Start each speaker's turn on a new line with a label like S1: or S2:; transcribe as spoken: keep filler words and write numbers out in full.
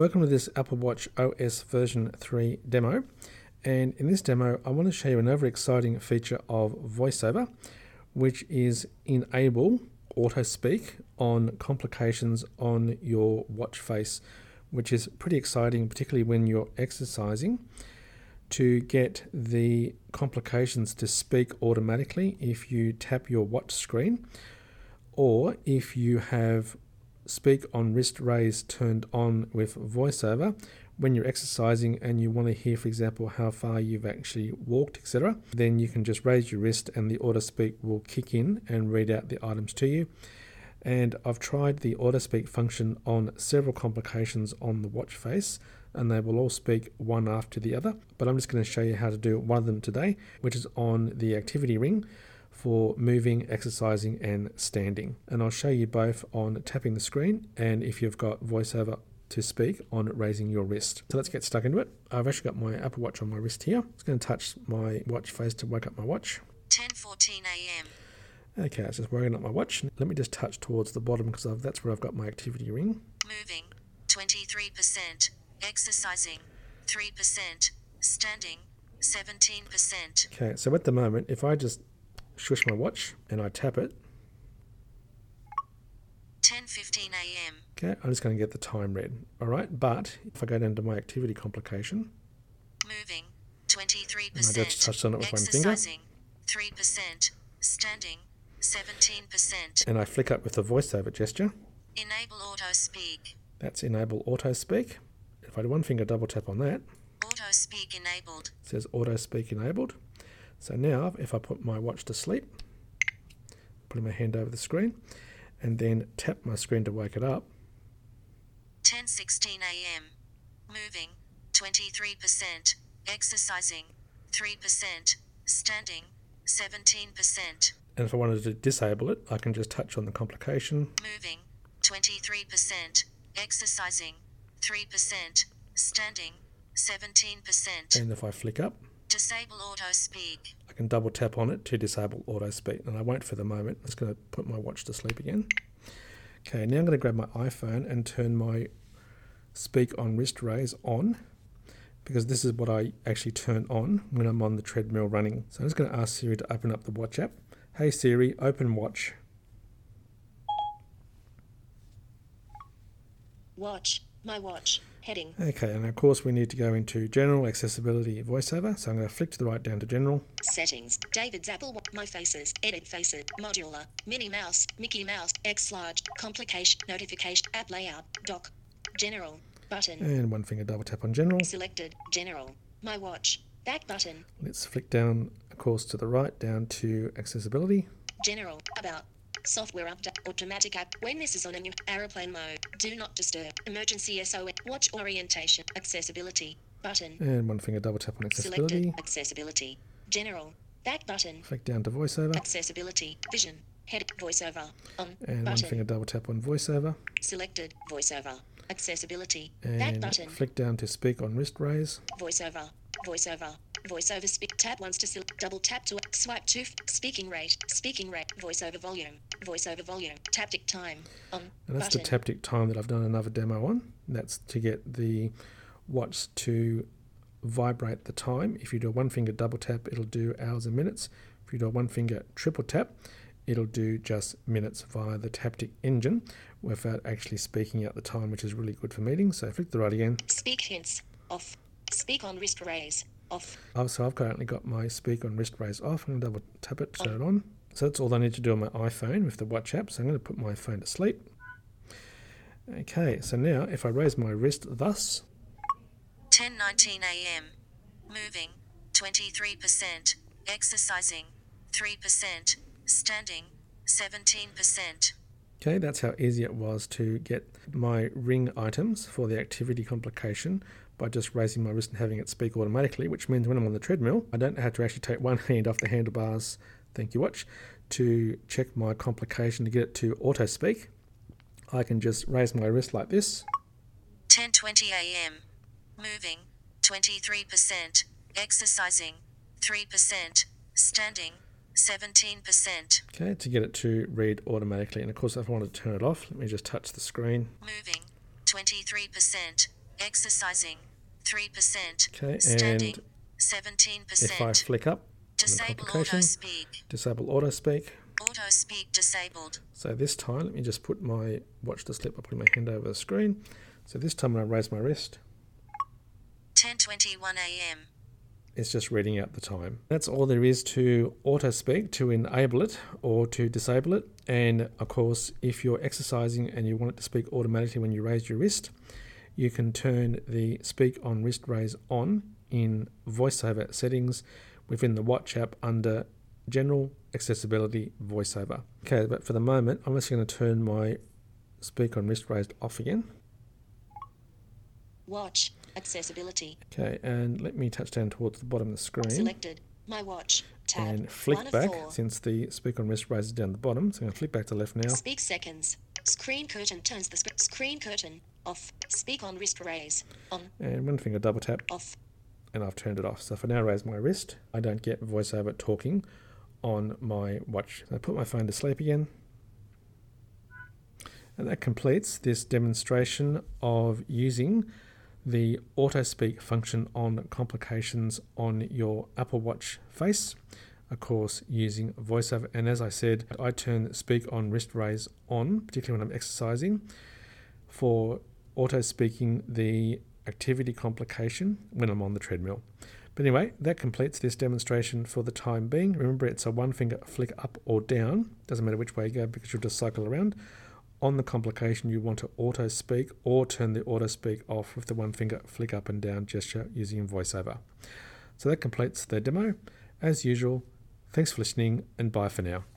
S1: Welcome to this Apple Watch O S version three demo, and in this demo I want to show you another exciting feature of VoiceOver, which is enable auto speak on complications on your watch face, which is pretty exciting, particularly when you're exercising, to get the complications to speak automatically if you tap your watch screen, or if you have speak on wrist raise turned on with VoiceOver when you're exercising and you want to hear, for example, how far you've actually walked, et cetera. Then you can just raise your wrist and the auto speak will kick in and read out the items to you. And I've tried the auto speak function on several complications on the watch face, and they will all speak one after the other. But I'm just going to show you how to do one of them today, which is on the activity ring for moving, exercising and standing. And I'll show you both on tapping the screen and if you've got VoiceOver to speak on raising your wrist. So let's get stuck into it. I've actually got my Apple Watch on my wrist here. I'm just going to touch my watch face to wake up my watch.
S2: ten fourteen a m
S1: Okay, it's just waking up my watch. Let me just touch towards the bottom because I've, that's where I've got my activity ring.
S2: Moving, twenty-three percent. Exercising, three percent. Standing, seventeen percent.
S1: Okay, so at the moment, if I just swish my watch and I tap it,
S2: ten fifteen a m
S1: okay, I'm just going to get the time read. All right, but if I go down to my activity complication,
S2: Moving, twenty-three
S1: and I
S2: percent.
S1: just touched on it with one finger,
S2: Exercising, three percent. Standing, seventeen percent.
S1: and I flick up with the VoiceOver gesture,
S2: Enable auto speak.
S1: that's enable auto speak. If I do one finger double tap on that,
S2: Auto speak enabled.
S1: it says auto speak enabled. So now if I put my watch to sleep, putting my hand over the screen, and then tap my screen to wake it up,
S2: ten sixteen a m Moving, twenty-three percent. Exercising, three percent. Standing, seventeen percent.
S1: and if I wanted to disable it, I can just touch on the complication,
S2: Moving, twenty-three percent. Exercising, three percent. Standing, seventeen percent.
S1: and if I flick up,
S2: Disable auto speak.
S1: I can double tap on it to disable auto speak, and I won't for the moment. I'm just going to put my watch to sleep again. Okay, now I'm going to grab my iPhone and turn my speak on wrist raise on, because this is what I actually turn on when I'm on the treadmill running. So I'm just going to ask Siri to open up the watch app. Hey Siri, open watch.
S3: Watch, my watch, heading.
S1: Okay, and of course we need to go into General, Accessibility, VoiceOver. So I'm going to flick to the right down to General.
S3: Settings, David's Apple Watch, My Faces, Edit Faces, Modular, Minnie Mouse, Mickey Mouse, X Large, Complication, Notification, App Layout, Dock, General, Button,
S1: And one finger double tap on General.
S3: Selected, General, My Watch, Back Button,
S1: Let's flick down, of course, to the right down to Accessibility.
S3: General, About, Software Update, Automatic App, when this is on a new aeroplane mode, Do Not Disturb, Emergency S O S, Watch Orientation, Accessibility, Button,
S1: And one finger double tap on Accessibility.
S3: Selected, Accessibility, General, Back Button,
S1: Flick down to VoiceOver.
S3: Accessibility, Vision, Head, VoiceOver, On,
S1: And one
S3: Button,
S1: finger double tap on VoiceOver.
S3: Selected, VoiceOver, Accessibility, Back
S1: And
S3: Button,
S1: flick down to Speak on wrist raise.
S3: VoiceOver, VoiceOver, VoiceOver Speak, Tap once to select, double tap to swipe to, Speaking Rate, Speaking Rate, VoiceOver Volume, VoiceOver Volume, Taptic Time, On,
S1: And that's
S3: Button,
S1: the taptic time that I've done another demo on. That's to get the watch to vibrate the time. If you do a one finger double tap, it'll do hours and minutes. If you do a one finger triple tap, it'll do just minutes via the taptic engine without actually speaking out the time, which is really good for meetings. So flick the right again.
S3: Speak Hints, Off, Speak on Wrist Raise, Off,
S1: Oh, so I've currently got my speak on wrist raise off. I'm going to double tap it to turn it on. So that's all I need to do on my iPhone with the watch app. So I'm going to put my phone to sleep. Okay, so now if I raise my wrist thus,
S2: ten nineteen a m Moving, twenty-three percent. Exercising, three percent. Standing, seventeen percent.
S1: okay, that's how easy it was to get my ring items for the activity complication by just raising my wrist and having it speak automatically, which means when I'm on the treadmill, I don't have to actually take one hand off the handlebars, thank you watch, to check my complication to get it to auto speak. I can just raise my wrist like this,
S2: ten twenty a m Moving, twenty-three percent. Exercising, three percent. Standing, seventeen percent.
S1: okay, to get it to read automatically. And of course, if I want to turn it off, let me just touch the screen.
S2: Moving, twenty-three percent. Exercising, three percent.
S1: Okay,
S2: Standing,
S1: and
S2: seventeen
S1: if I
S2: percent.
S1: flick up on the
S2: Disable
S1: complication,
S2: auto speak.
S1: disable auto speak.
S2: Auto speak disabled.
S1: So this time, let me just put my watch to sleep by putting my hand over the screen. So this time when I raise my wrist,
S2: ten twenty-one a m
S1: it's just reading out the time. That's all there is to auto speak, to enable it or to disable it. And of course, if you're exercising and you want it to speak automatically when you raise your wrist, you can turn the speak on wrist raise on in VoiceOver settings within the watch app under General Accessibility VoiceOver. Okay, but for the moment, I'm just going to turn my speak on wrist raised off again.
S3: Watch. Accessibility.
S1: Okay, and let me touch down towards the bottom of the screen.
S3: Selected. My watch. Tab.
S1: And flick
S3: One of
S1: back
S3: four.
S1: since the speak on wrist raises down the bottom. So I'm going to flick back to left now.
S3: Speak seconds. Screen curtain turns the sp- screen curtain off. Speak on wrist raise. On.
S1: And one finger double tap,
S3: Off.
S1: and I've turned it off. So if I now raise my wrist, I don't get VoiceOver talking on my watch. So I put my phone to sleep again. And that completes this demonstration of using the auto speak function on complications on your Apple Watch face, of course using VoiceOver. And as I said, I turn speak on wrist raise on, particularly when I'm exercising, for auto speaking the activity complication when I'm on the treadmill. But anyway, that completes this demonstration for the time being. Remember, it's a one finger flick up or down, doesn't matter which way you go because you'll just cycle around. On the complication, you want to auto speak or turn the auto speak off with the one finger flick up and down gesture using VoiceOver. So that completes the demo. As usual, thanks for listening and bye for now.